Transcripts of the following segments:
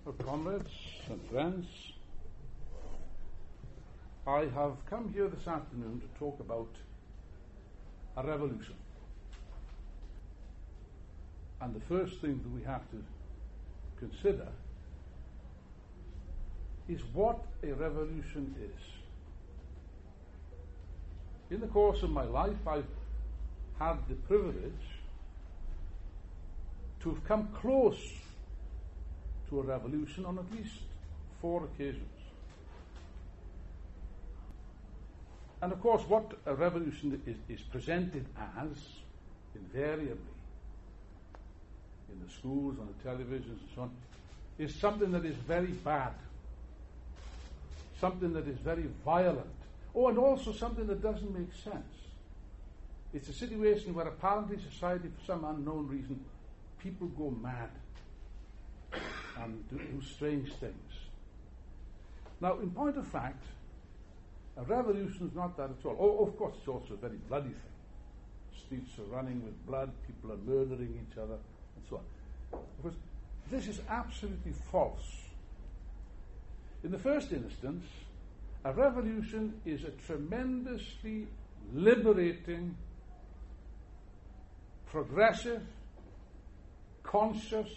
Well, comrades and friends, I have come here this afternoon to talk about a revolution. And the first thing that we have to consider is what a revolution is. In the course of my life, I've had the privilege to have come close to a revolution on at least 4 occasions. And of course, what a revolution is presented as, invariably, in the schools, on the televisions and so on, is something that is very bad, something that is very violent, and also something that doesn't make sense. It's a situation where apparently society, for some unknown reason, people go mad and do strange things. Now, in point of fact, a revolution is not that at all. Oh, of course, it's also a very bloody thing. Streets are running with blood, people are murdering each other, and so on. Of course, this is absolutely false. In the first instance, a revolution is a tremendously liberating, progressive, conscious,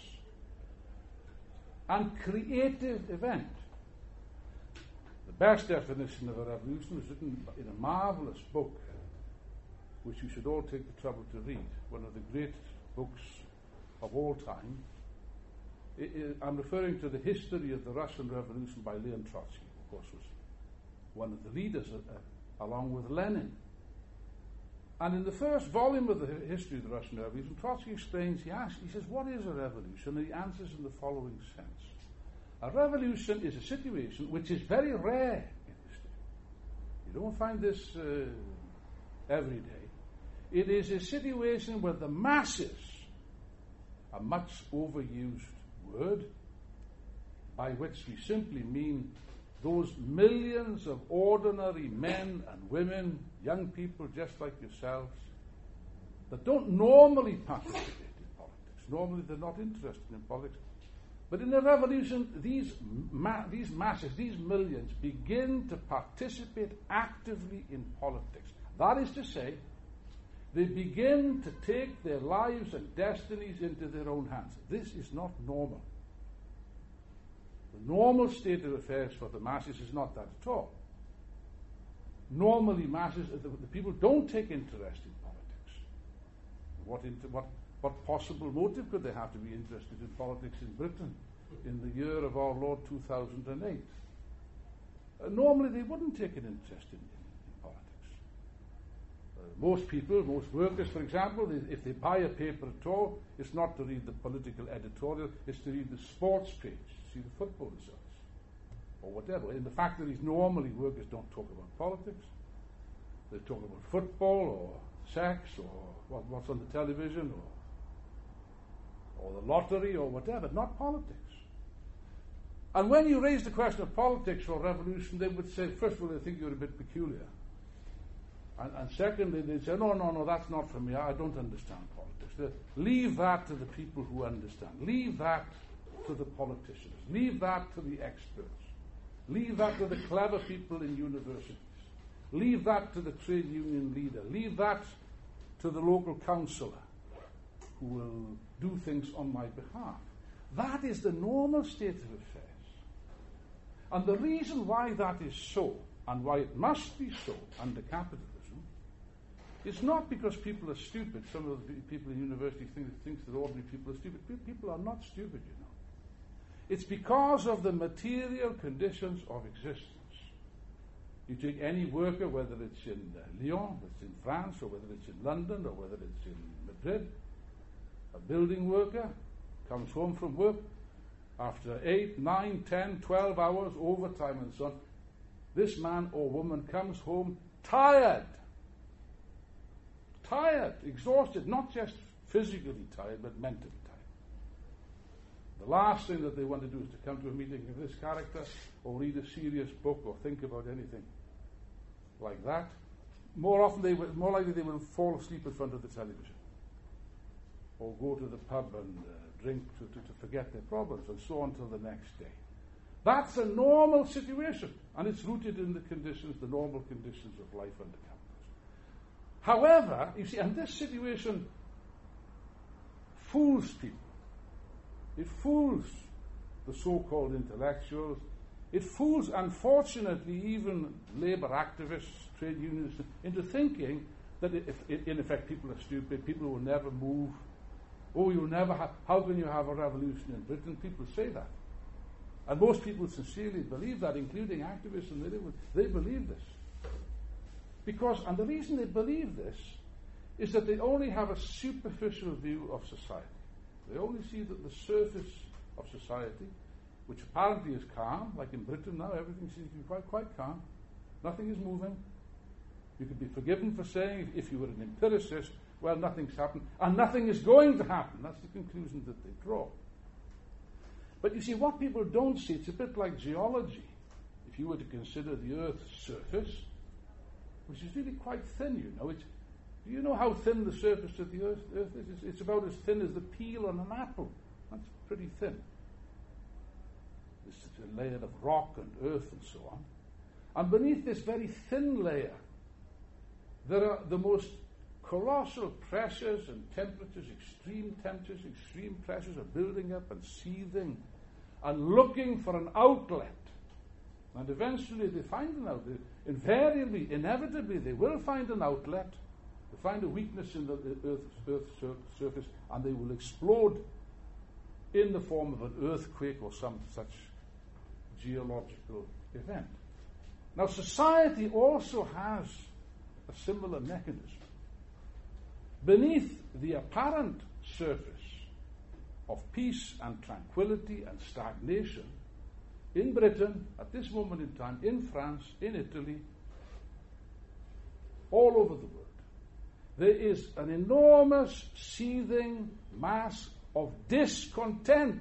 and creative event. The best definition of a revolution is written in a marvelous book, which you should all take the trouble to read, one of the great books of all time. I'm referring to the history of the Russian Revolution by Leon Trotsky, of course, was one of the leaders, along with Lenin. And in the first volume of the history of the Russian Revolution, Trotsky explains, he says, what is a revolution? And he answers in the following sense. A revolution is a situation which is very rare in history. You don't find this every day. It is a situation where the masses, a much overused word, by which we simply mean those millions of ordinary men and women, young people just like yourselves, that don't normally participate in politics. Normally they're not interested in politics. But in a revolution, these masses, these millions, begin to participate actively in politics. That is to say, they begin to take their lives and destinies into their own hands. This is not normal. The normal state of affairs for the masses is not that at all. Normally, masses, the people don't take interest in politics. What possible motive could they have to be interested in politics in Britain in the year of our Lord 2008? Normally, they wouldn't take an interest in politics. Most people, most workers, for example, if they buy a paper at all, it's not to read the political editorial, it's to read the sports page, see the football results, or whatever. In the factories, normally workers don't talk about politics. They talk about football, or sex, or what's on the television, or the lottery, or whatever, not politics. And when you raise the question of politics or revolution, they would say, first of all, they think you're a bit peculiar. And secondly, they'd say, no, that's not for me. I don't understand politics. Leave that to the people who understand. Leave that to the politicians. Leave that to the experts. Leave that to the clever people in universities. Leave that to the trade union leader. Leave that to the local councillor who will do things on my behalf. That is the normal state of affairs. And the reason why that is so, and why it must be so under capitalism, is not because people are stupid. Some of the people in university think that ordinary people are stupid. People are not stupid, you know. It's because of the material conditions of existence. You take any worker, whether it's in Lyon, it's in France, or whether it's in London, or whether it's in Madrid, a building worker comes home from work after 8, 9, 10, 12 hours, overtime and so on. This man or woman comes home tired, exhausted, not just physically tired, but mentally tired. The last thing that they want to do is to come to a meeting of this character, or read a serious book, or think about anything like that. More likely they will fall asleep in front of the television, or go to the pub and drink to forget their problems, and so on till the next day. That's a normal situation, and it's rooted in the normal conditions of life under capitalism. However, you see, and this situation fools people. It fools the so-called intellectuals. It fools, unfortunately, even labour activists, trade unionists, into thinking that in effect people are stupid, people will never move. Oh, you'll never have, how can you have a revolution in Britain? People say that. And most people sincerely believe that, including activists, and they believe this. And the reason they believe this is that they only have a superficial view of society. They only see the surface of society, which apparently is calm, like in Britain now, everything seems to be quite calm. Nothing is moving. You could be forgiven for saying, if you were an empiricist, well, nothing's happened, and nothing is going to happen. That's the conclusion that they draw. But you see, what people don't see, it's a bit like geology. If you were to consider the Earth's surface, which is really quite thin, you know. Do you know how thin the surface of the Earth is? It's about as thin as the peel on an apple. That's pretty thin. This is a layer of rock and earth and so on. And beneath this very thin layer, there are the most colossal pressures and temperatures, extreme pressures are building up and seething and looking for an outlet. And eventually they find an outlet. Invariably, inevitably, they will find an outlet. They find a weakness in the Earth's surface, and they will explode in the form of an earthquake or some such geological event. Now, society also has a similar mechanism. Beneath the apparent surface of peace and tranquility and stagnation, in Britain, at this moment in time, in France, in Italy, all over the world, there is an enormous seething mass of discontent,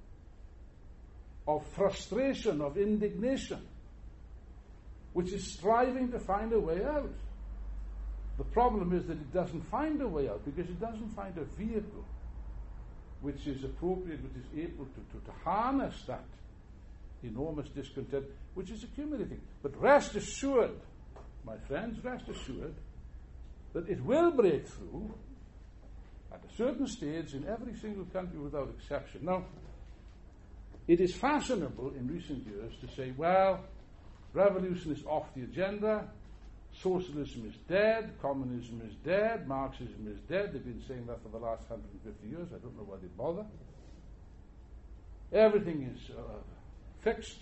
of frustration, of indignation, which is striving to find a way out. The problem is that it doesn't find a way out because it doesn't find a vehicle which is appropriate, which is able to harness that enormous discontent which is accumulating. But rest assured, my friends, rest assured that it will break through at a certain stage in every single country without exception. Now, it is fashionable in recent years to say, well, revolution is off the agenda, socialism is dead, communism is dead, Marxism is dead. They've been saying that for the last 150 years. I don't know why they bother. Everything is fixed.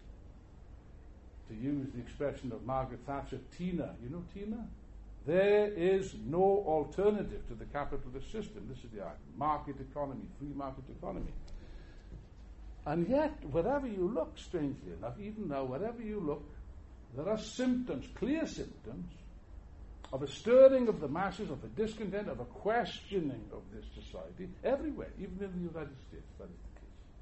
To use the expression of Margaret Thatcher, Tina. You know Tina? There is no alternative to the capitalist system. This is the argument. Market economy, free market economy. And yet, wherever you look, strangely enough, even now, wherever you look, there are symptoms, clear symptoms, of a stirring of the masses, of a discontent, of a questioning of this society, everywhere, even in the United States. That is the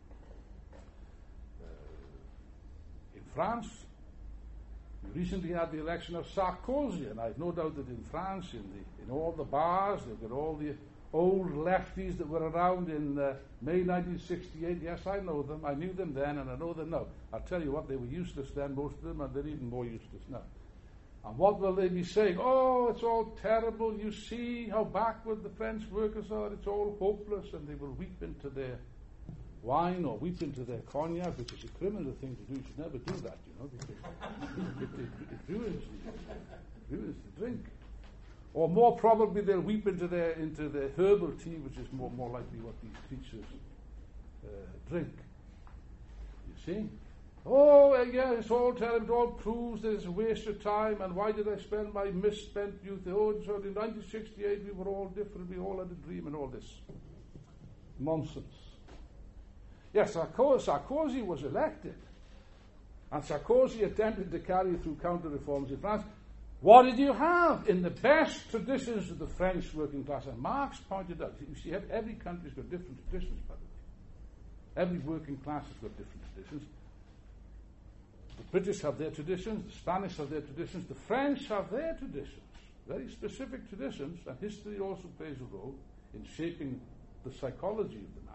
case. In France, we recently had the election of Sarkozy, and I've no doubt that in France, in all the bars, they've got all the old lefties that were around in May 1968. Yes, I know them. I knew them then, and I know them now. I'll tell you what, they were useless then, most of them, and they're even more useless now. And what will they be saying? Oh, it's all terrible. You see how backward the French workers are. It's all hopeless. And they will weep into their wine or weep into their cognac, which is a criminal thing to do. You should never do that, you know, because it ruins the drink. Or more probably they'll weep into their herbal tea, which is more likely what these creatures drink. You see? Oh, yeah, it's all terrible. It all proves that it's a waste of time. And why did I spend my misspent youth? Oh, so in 1968 we were all different. We all had a dream and all this nonsense. Yes, Sarkozy was elected. And Sarkozy attempted to carry through counter-reforms in France. What did you have? In the best traditions of the French working class, and Marx pointed out, you see, every country's got different traditions, by the way. Every working class has got different traditions. The British have their traditions, the Spanish have their traditions, the French have their traditions, very specific traditions, and history also plays a role in shaping the psychology of the masses.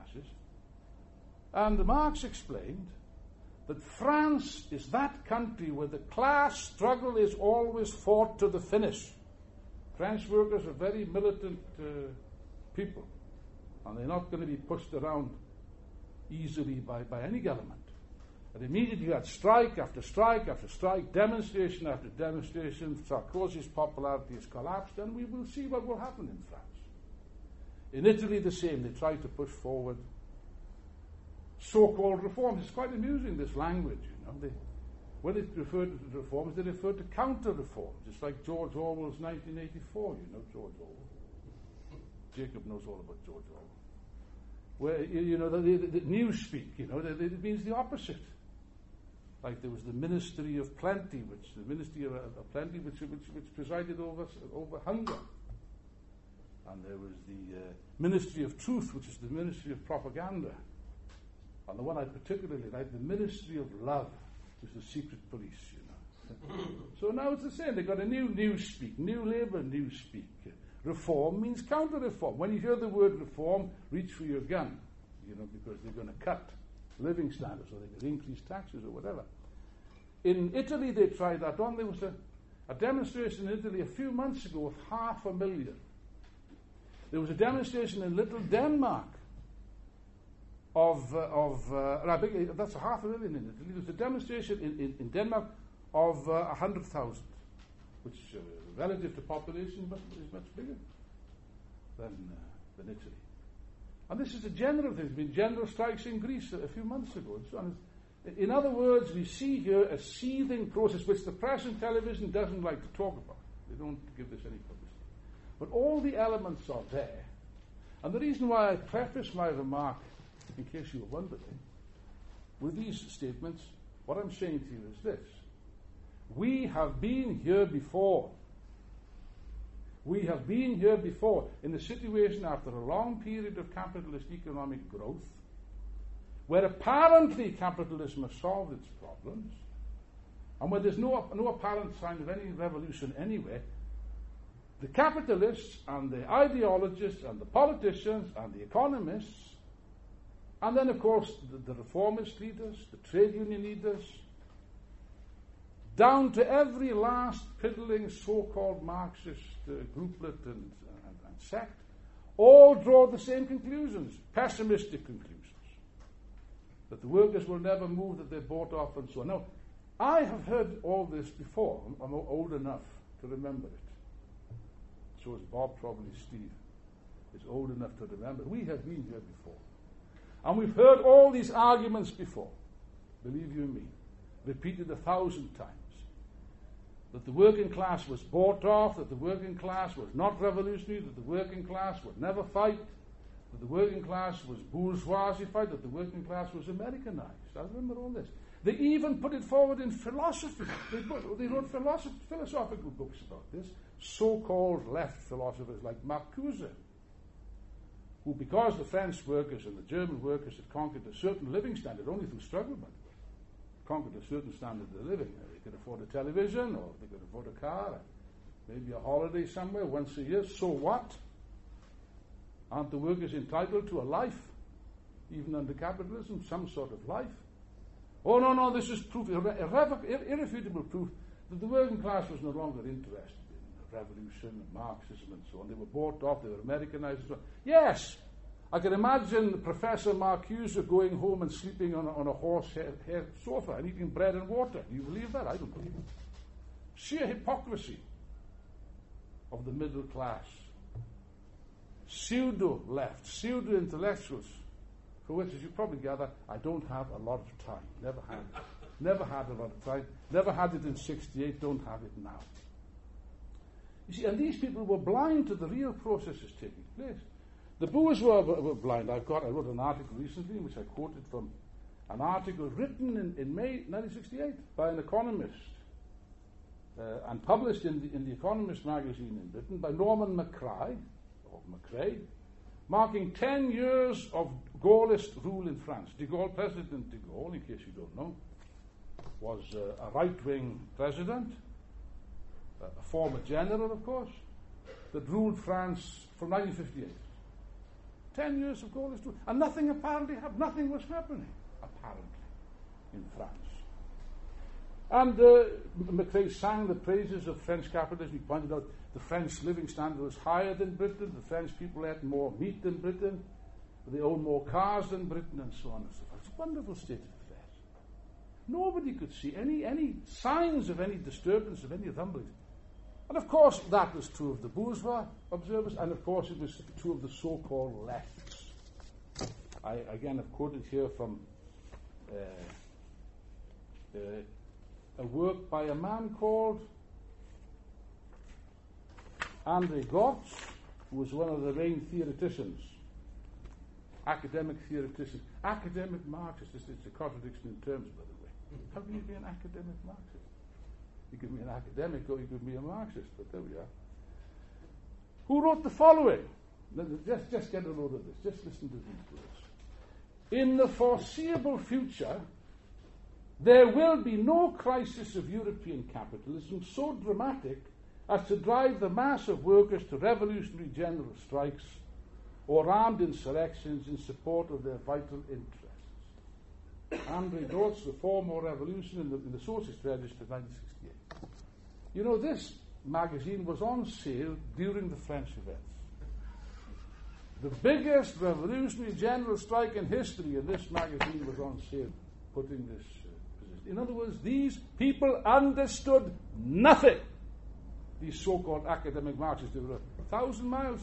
classes. And Marx explained that France is that country where the class struggle is always fought to the finish. French workers are very militant people, and they're not going to be pushed around easily by any government. And immediately you had strike after strike after strike, demonstration after demonstration. Sarkozy's popularity has collapsed, and we will see what will happen in France. In Italy, the same. They tried to push forward so-called reforms. It's quite amusing, this language, you know. When they referred to reforms, they referred to counter-reforms. It's like George Orwell's 1984, you know, George Orwell. Jacob knows all about George Orwell. Where, you know, the newspeak, you know, it means the opposite. Like there was the Ministry of Plenty, which presided over hunger. And there was the Ministry of Truth, which is the Ministry of Propaganda. And the one I particularly like, the Ministry of Love, which is the secret police, you know. So now it's the same. They've got a new newspeak, new Labour newspeak. Reform means counter-reform. When you hear the word reform, reach for your gun, you know, because they're going to cut living standards or they're going to increase taxes or whatever. In Italy, they tried that on. There was a demonstration in Italy a few months ago of 500,000. There was a demonstration in Little Denmark that's 500,000 in Italy. There was a demonstration in Denmark of 100,000, which relative to population is much bigger than Italy. And this is a general thing. There's been general strikes in Greece a few months ago. And so on. In other words, we see here a seething process which the press and television doesn't like to talk about. They don't give this any publicity. But all the elements are there. And the reason why I preface my remark, in case you were wondering, with these statements, what I'm saying to you is this. We have been here before. We have been here before in a situation after a long period of capitalist economic growth, where apparently capitalism has solved its problems, and where there's no apparent sign of any revolution anywhere. The capitalists and the ideologists and the politicians and the economists, and then, of course, the reformist leaders, the trade union leaders, down to every last piddling so-called Marxist grouplet and sect, all draw the same conclusions, pessimistic conclusions, that the workers will never move, that they're bought off, and so on. Now, I have heard all this before. I'm old enough to remember it. So is Bob, probably Steve, is old enough to remember. We have been here before. And we've heard all these arguments before, believe you me, repeated 1,000 times. That the working class was bought off, that the working class was not revolutionary, that the working class would never fight, that the working class was bourgeoisified, that the working class was Americanized. I remember all this. They even put it forward in philosophy. They wrote philosophical books about this. So-called left philosophers like Marcuse, who, because the French workers and the German workers had conquered a certain living standard, only through struggle, by the way, conquered a certain standard of living. They could afford a television, or they could afford a car, maybe a holiday somewhere once a year. So what? Aren't the workers entitled to a life, even under capitalism, some sort of life? Oh, no, this is proof, irrefutable proof that the working class was no longer interested in revolution and Marxism and so on. They were bought off, they were Americanized and so on. Yes, I can imagine Professor Marcuse going home and sleeping on a horsehair sofa and eating bread and water. Do you believe that? I don't believe it. Sheer hypocrisy of the middle class. Pseudo-left, pseudo-intellectuals, for which, as you probably gather, I don't have a lot of time. Never had a lot of time. Never had it in 68, don't have it now. You see, and these people were blind to the real processes taking place. The bourgeois were blind. I wrote an article recently in which I quoted from an article written in May 1968 by an economist and published in the Economist magazine in Britain by Norman Macrae, marking 10 years of Gaullist rule in France. President de Gaulle, in case you don't know, was a right-wing president, a former general, of course, that ruled France from 1958. 10 years of Gaullist rule. And nothing apparently happened. Nothing was happening, apparently, in France. And Macrae sang the praises of French capitalism. He pointed out the French living standard was higher than Britain. The French people ate more meat than Britain. They owned more cars than Britain, and so on and so forth. It's a wonderful state of affairs. Nobody could see any signs of any disturbance, of any rumblings. And of course, that was true of the bourgeois observers, and of course, it was true of the so-called lefts. I again have quoted here from a work by a man called André Gortz, who was one of the main theoreticians, academic theoreticians, academic Marxist. It's a contradiction in terms, by the way. How can you be an academic Marxist? You could be an academic or you could be a Marxist, but there we are. Who wrote the following? Just get a load of this. Just listen to these words. In the foreseeable future, there will be no crisis of European capitalism so dramatic as to drive the mass of workers to revolutionary general strikes or armed insurrections in support of their vital interests. André Gortz, Reform or Revolution in the Socialist Register, 1968. You know, this magazine was on sale during the French events. The biggest revolutionary general strike in history, and this magazine was on sale, putting this position. In other words, these people understood nothing. These so-called academic Marxists, they were 1,000 miles.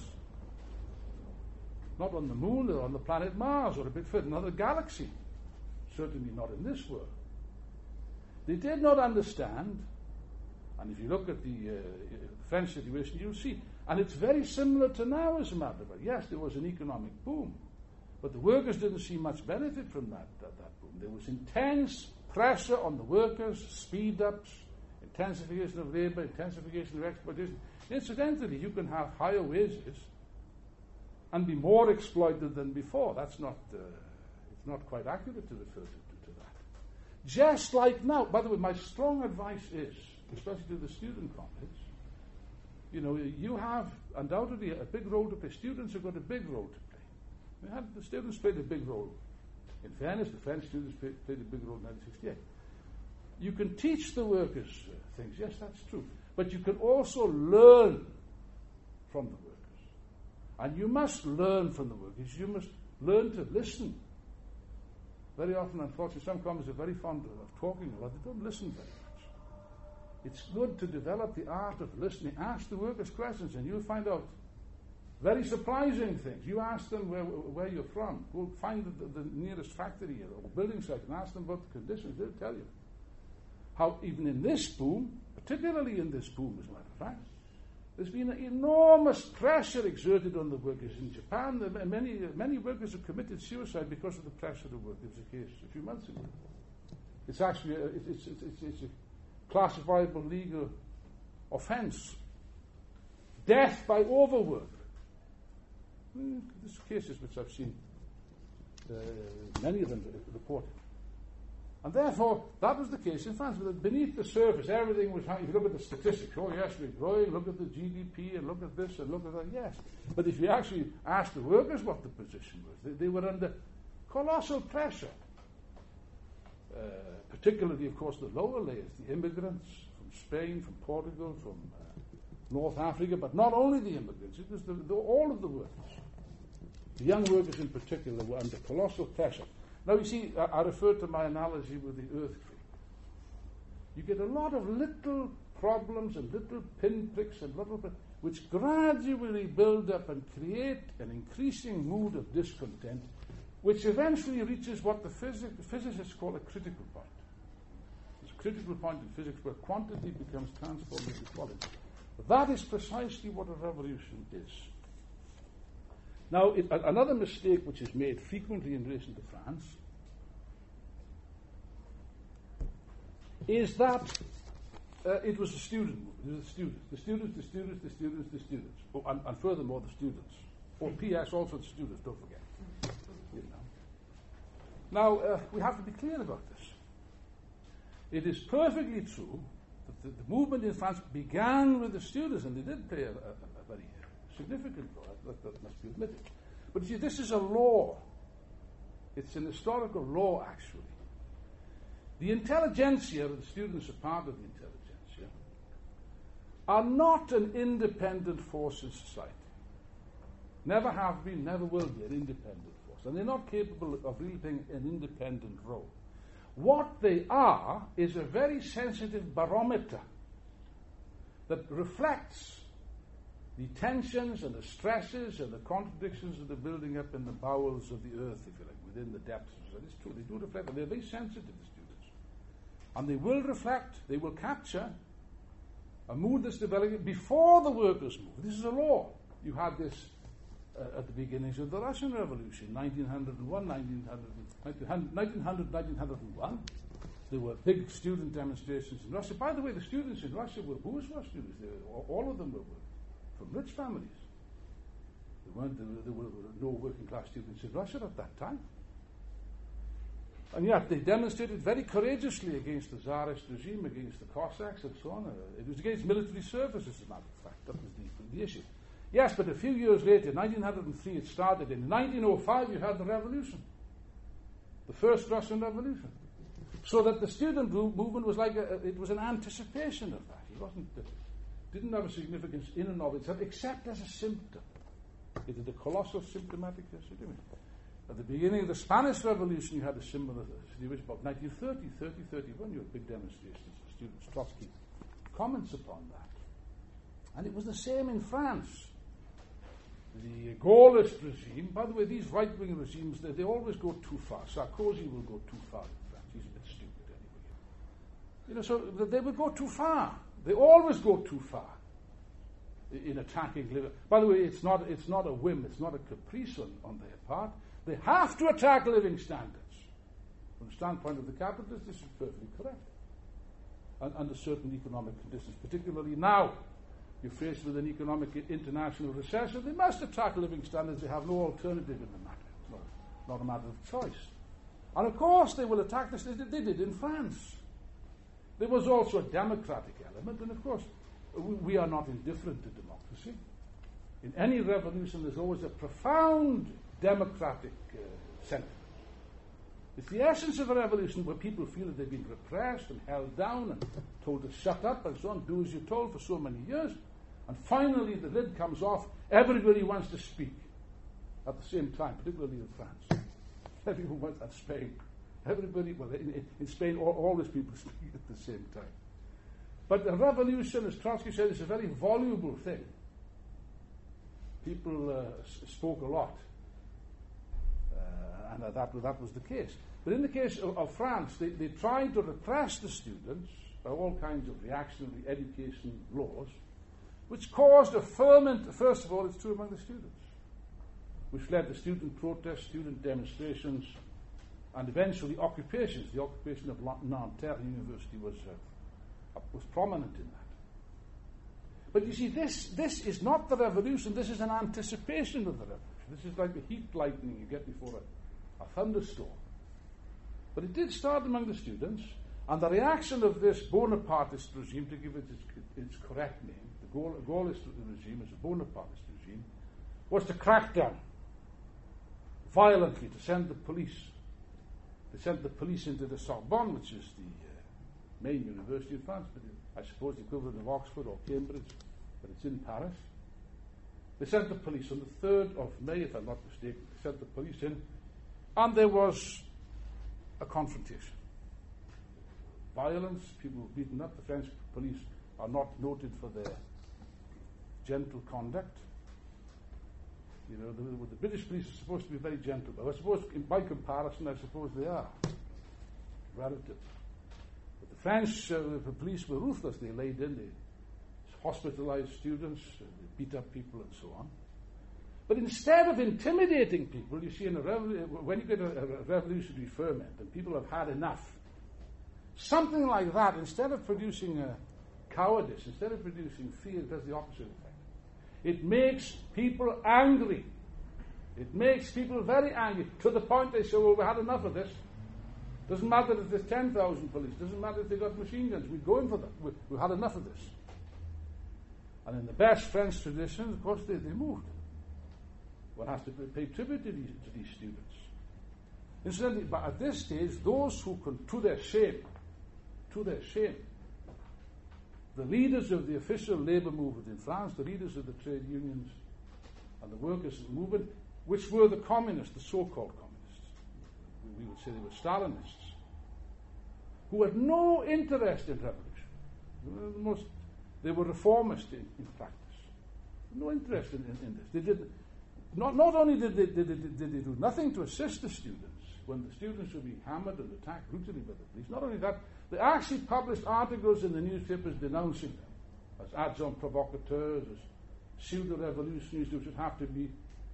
Not on the moon or on the planet Mars or a bit further, another galaxy. Certainly not in this world. They did not understand, and if you look at the French situation, you'll see, and it's very similar to now, as a matter of fact. Yes, there was an economic boom, but the workers didn't see much benefit from that boom. There was intense pressure on the workers, speed-ups, intensification of labour, intensification of exploitation. Incidentally, you can have higher wages and be more exploited than before. That's not... it's not quite accurate to refer to that. Just like now, by the way, my strong advice is, especially to the student college, you know, you have undoubtedly a big role to play. Students have got a big role to play. The students played a big role. In fairness, the French students played a big role in 1968. You can teach the workers things, yes, that's true. But you can also learn from the workers. And you must learn from the workers. You must learn to listen. Very often, unfortunately, some communists are very fond of talking a lot. They don't listen very much. It's good to develop the art of listening. Ask the workers questions and you'll find out very surprising things. You ask them where you're from. Go find the nearest factory or building site and ask them about the conditions. They'll tell you how even in this boom, particularly in this boom, as a matter of fact, there's been an enormous pressure exerted on the workers in Japan. Many workers have committed suicide because of the pressure of work. There was a case a few months ago. It's actually it's a classifiable legal offence. Death by overwork. There's cases which I've seen, many of them reported. And therefore, that was the case in France. Beneath the surface, everything was hanging. If you look at the statistics, oh yes, we're growing, look at the GDP, and look at this, and look at that, yes. But if you actually ask the workers what the position was, they were under colossal pressure. Particularly, of course, the lower layers, the immigrants from Spain, from Portugal, from North Africa, but not only the immigrants, it was all of the workers. The young workers in particular were under colossal pressure. Now, you see, I refer to my analogy with the earthquake. You get a lot of little problems and little pinpricks and which gradually build up and create an increasing mood of discontent, which eventually reaches what the physicists call a critical point. It's a critical point in physics where quantity becomes transformed into quality. That is precisely what a revolution is. Now, another mistake which is made frequently in relation to France is that it was a student movement. It was the students. Oh, and furthermore, the students. Or P.S. also the students, don't forget. You know. Now, we have to be clear about this. It is perfectly true that the movement in France began with the students, and they did play a very significant role, that must be admitted. But you see, this is a law. It's an historical law, actually. The intelligentsia, the students are part of the intelligentsia, are not an independent force in society. Never have been, never will be an independent force. And they're not capable of really playing an independent role. What they are is a very sensitive barometer that reflects the tensions and the stresses and the contradictions that are building up in the bowels of the earth, if you like, within the depths. So it's true, they do reflect, and they're very sensitive, the students. And they will reflect, they will capture a mood that's developing before the workers' move. This is a law. You had this at the beginnings of the Russian Revolution, 1901. There were big student demonstrations in Russia. By the way, the students in Russia were bourgeois students. All of them were from rich families. There were no working class students in Russia at that time. And yet they demonstrated very courageously against the Tsarist regime, against the Cossacks and so on. It was against military service, as a matter of fact. That was the issue. Yes, but a few years later, 1903 it started. In 1905 you had the revolution. The first Russian Revolution. So that the student movement was like it was an anticipation of that. It didn't have a significance in and of itself, except as a symptom. It is a colossal symptomatic situation. At the beginning of the Spanish Revolution, you had a similar situation. About 1930, 31, you had big demonstrations of students. Trotsky comments upon that. And it was the same in France. The Gaullist regime, by the way, these right-wing regimes, they always go too far. Sarkozy will go too far in France. He's a bit stupid anyway. So they will go too far. They always go too far in attacking living. By the way, it's not a whim, it's not a caprice on their part. They have to attack living standards. From the standpoint of the capitalists, this is perfectly correct. And under certain economic conditions, particularly now, you're faced with an economic international recession, they must attack living standards. They have no alternative in the matter. It's not a matter of choice. And of course they will attack this. They did in France. There was also a democratic element, and of course we are not indifferent to democracy. In any revolution there's always a profound democratic sentiment. It's the essence of a revolution where people feel that they've been repressed and held down and told to shut up and so on, do as you're told for so many years. And finally the lid comes off, everybody wants to speak at the same time, particularly in France. Everyone wants, at Spain. Everybody, well, in Spain, always people speak at the same time. But a revolution, as Trotsky said, is a very voluble thing. People spoke a lot. And that was the case. But in the case of France, they tried to repress the students by all kinds of reactionary education laws, which caused a ferment, first of all, it's true among the students, which led to student protests, student demonstrations, and eventually occupations. The occupation of Nanterre University was prominent in that. But you see, this is not the revolution, this is an anticipation of the revolution. This is like the heat lightning you get before a thunderstorm. But it did start among the students, and the reaction of this Bonapartist regime, to give it its correct name, the Gaullist regime is a Bonapartist regime, was to crack down violently, to send the police. They sent the police into the Sorbonne, which is the main university in France, but I suppose the equivalent of Oxford or Cambridge, but it's in Paris. They sent the police on the 3rd of May, if I'm not mistaken. They sent the police in, and there was a confrontation. Violence, people were beaten up. The French police are not noted for their gentle conduct. You know, the British police are supposed to be very gentle. But I suppose, by comparison, I suppose they are relative. But the French the police were ruthless. They laid in, they hospitalized students, they beat up people, and so on. But instead of intimidating people, you see, when you get a revolutionary ferment and people have had enough, something like that, instead of producing cowardice, instead of producing fear, it does the opposite effect. It makes people angry. It makes people very angry, to the point they say, well, we had enough of this. Doesn't matter if there's 10,000 police, doesn't matter if they've got machine guns, we're going for them. We've had enough of this. And in the best French tradition, of course, they moved. One has to pay tribute to these students. Incidentally, but at this stage, those who can, to their shame, the leaders of the official labour movement in France, the leaders of the trade unions and the workers' movement, which were the communists, the so-called communists, we would say they were Stalinists, who had no interest in revolution. They were reformist in practice. No interest in this. They did not only did they do nothing to assist the students when the students were being hammered and attacked brutally by the police. Not only that, they actually published articles in the newspapers denouncing them as adjunct provocateurs, as pseudo-revolutionaries who should have to be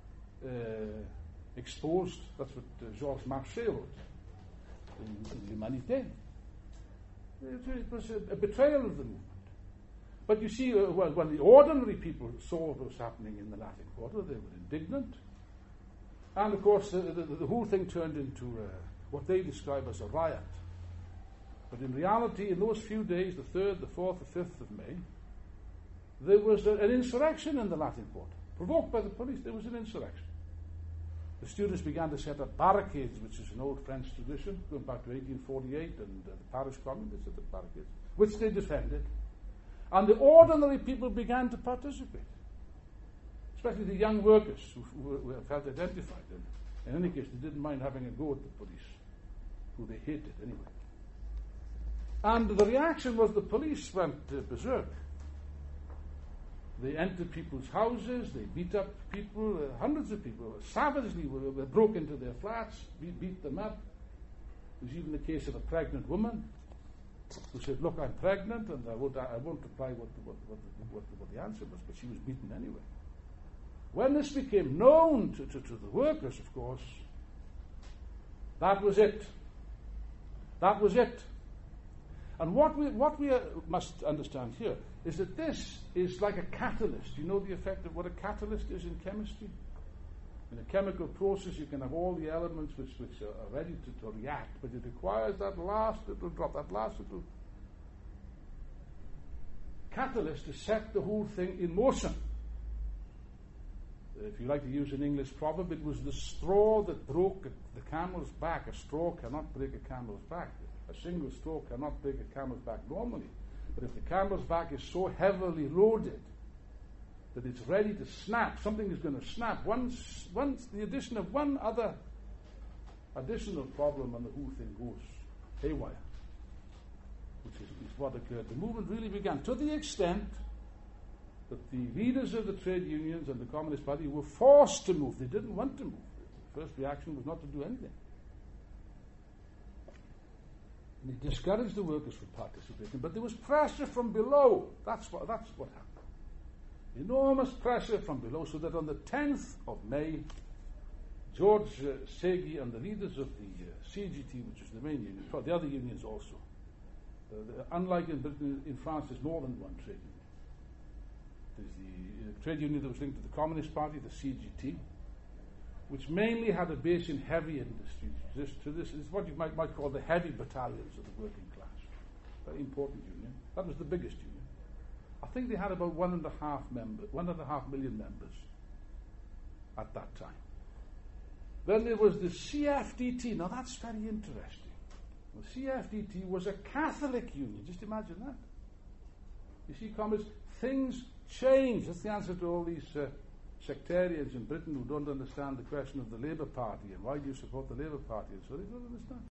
exposed. That's what Georges Marchais wrote in L'Humanité. It was a betrayal of the movement. But you see, when the ordinary people saw what was happening in the Latin Quarter, they were indignant. And of course, the whole thing turned into what they describe as a riot. But in reality, in those few days, the 3rd, the 4th, the 5th of May, there was an insurrection in the Latin Quarter, provoked by the police. There was an insurrection. The students began to set up barricades, which is an old French tradition, going back to 1848, and the Paris Commune, they set up barricades, which they defended. And the ordinary people began to participate, especially the young workers who felt identified. And in any case, they didn't mind having a go at the police, who they hated anyway. And the reaction was the police went berserk. They entered people's houses, they beat up people, hundreds of people, savagely broke into their flats, beat them up. There was even the case of a pregnant woman who said, "Look, I'm pregnant," and I won't reply what the answer was, but she was beaten anyway. When this became known to the workers, of course, that was it. That was it. And what we must understand here is that this is like a catalyst. You know the effect of what a catalyst is in chemistry? In a chemical process, you can have all the elements which are ready to react, but it requires that last little drop, that last little catalyst to set the whole thing in motion. If you like to use an English proverb, it was the straw that broke the camel's back. A straw cannot break a camel's back. A single straw cannot break a camel's back normally. But if the camel's back is so heavily loaded that it's ready to snap, something is going to snap. Once the addition of one other additional problem, and the whole thing goes haywire, which is what occurred. The movement really began to the extent that the leaders of the trade unions and the Communist Party were forced to move. They didn't want to move. The first reaction was not to do anything. And they discouraged the workers from participating, but there was pressure from below. That's what happened. Enormous pressure from below, so that on the 10th of May, George Segui and the leaders of the CGT, which is the main union, the other unions also, unlike in Britain, in France, there's more than one trade union. There's the trade union that was linked to the Communist Party, the CGT, which mainly had a base in heavy industries. This is what you might call the heavy battalions of the working class. Very important union. That was the biggest union. I think they had about 1.5 million members at that time. Then there was the CFDT. Now that's very interesting. The CFDT was a Catholic union. Just imagine that. You see, comrades, things change. That's the answer to all these sectarians in Britain who don't understand the question of the Labour Party and why do you support the Labour Party, and so they don't understand.